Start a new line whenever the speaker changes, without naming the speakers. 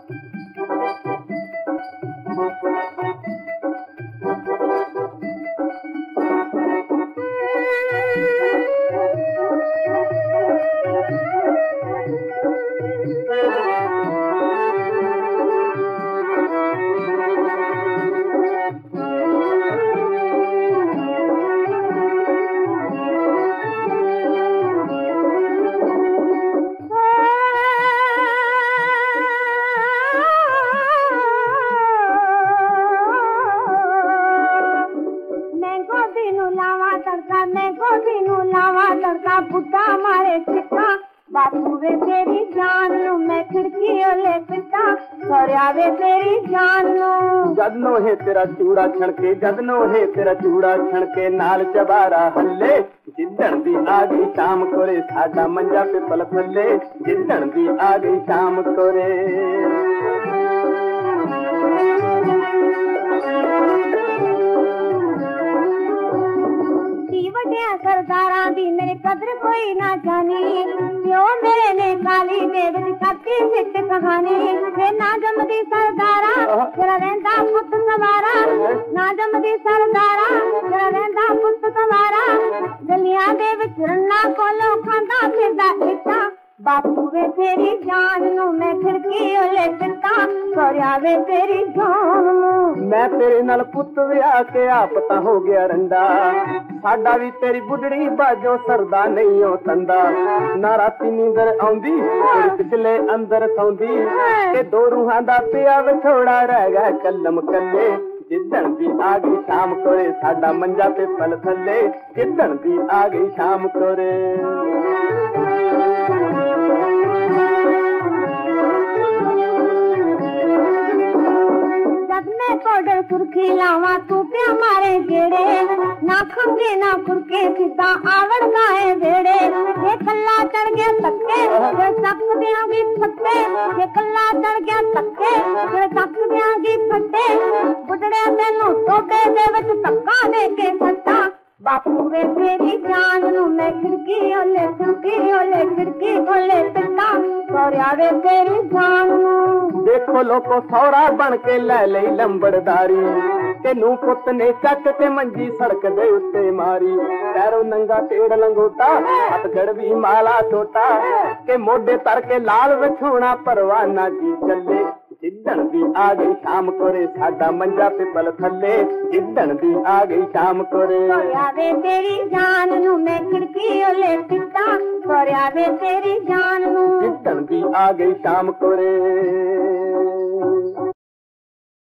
लड़का बुढ़ा मारे चिट्टा बापू वे तेरी जान लू मैं खिड़की ओले पिटा सोरिया वे तेरी जान लू
जद नो है तेरा चूड़ा छणके जद नो है तेरा चूड़ा छणके नाल चबारा हल्ले जिद्दण दी आ गई शाम कोरे साडा मंजा पे पल थल्ले जिद्दण दी आ गई शाम कोरे
सरदारा दी मेरे कदर कोई ना जानी क्यों मेरे ने काली देव दी करती सिट कहानी वे ना जमदी सरदारा तेरा रहंदा पुत सवारा ना जमदी सरदारा तेरा रहंदा पुत सवारा गलियां दे विच रन्ना कोलों खांदा फिरदा इट्टा बापू वे तेरी जान नू मैं खिड़की ओले पिटा सोरिया वे तेरी जान नू
मैं तेरे नाल पुत विआह के आप तां हो गया रंडा साडा भी तेरी बुढ़ड़ी बाजो सरदा नहीं हो तंदा ना राती नींदर आउंदी तेरे पिछले अंदर सौंदी ते दो रूहां दा पिया विछोड़ा रह गया कलम कल्ले जिद्दण दी आ गई शाम कोरे साडा मंजा पे पल थल्ले जिद्दण दी आ गई शाम कोरे
पाउडर सुर्खी लावा तू पे हमारे जेड़े ना खंगे ना खुरके सीधा आवड़ गाए बेड़े ये कल्ला चढ़ गया तक्के ये सक दियांगी फट्टे ये कल्ला चढ़ गया तक्के ये सक दियांगी फट्टे बुढ़ड़े तेनू टोटे दे विच धक्का दे के सट्टा बापू वे तेरी जान नू मैं खिड़की ओले खिड़की ओले पिटा सोरिया वे तेरी जान नू
देखो लोको सौरा बन के ले लई लंबड़दारी तेनू पुत ने चक के मंजी सड़क दे उत्ते मारी पैरों नंगा टेढ़ लंगोटा हथ गड़वी माला छोटा के मोढे तर के लाल विछोना परवाना जी चले जिद्दण दी आ गई शाम कोरे साडा मंजा पे पल थल्ले जिद्दण दी आ गई शाम कोरे
सोरिया वे तेरी जान नू मैं खिड़की ओले पिटा सोरिया वे तेरी जान नू
जिद्दण दी आ गई शाम कोरे